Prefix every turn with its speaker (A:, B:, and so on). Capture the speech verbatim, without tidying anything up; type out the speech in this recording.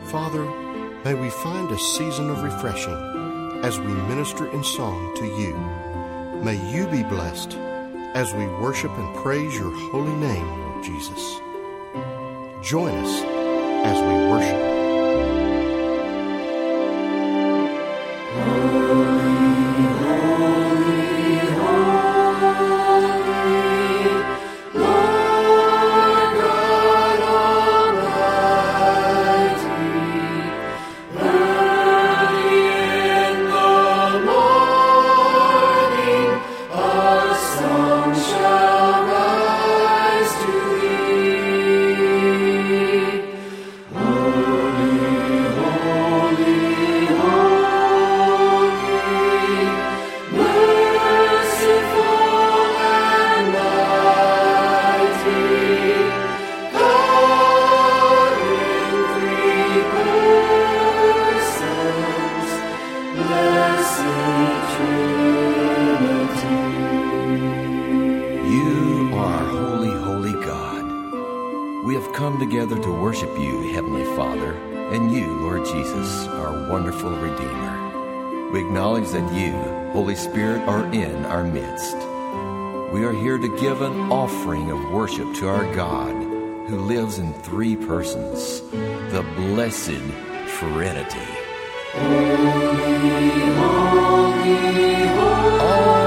A: Father, may we find a season of refreshing as we minister in song to you. May you be blessed as we worship and praise your holy name, Lord Jesus. Join us as we worship. Holy, holy, holy, Lord God Almighty. Early in the morning, our song shall rise to thee. Holy, holy, holy, merciful and mighty, God in three persons, blessed Trinity.
B: You are holy, holy God. We have come together to worship you, Heavenly Father, and you, Lord Jesus, our wonderful Redeemer. We acknowledge that you, Holy Spirit, are in our midst. We are here to give an offering of worship to our God, who lives in three persons, the Blessed Trinity.
A: Holy, holy, holy.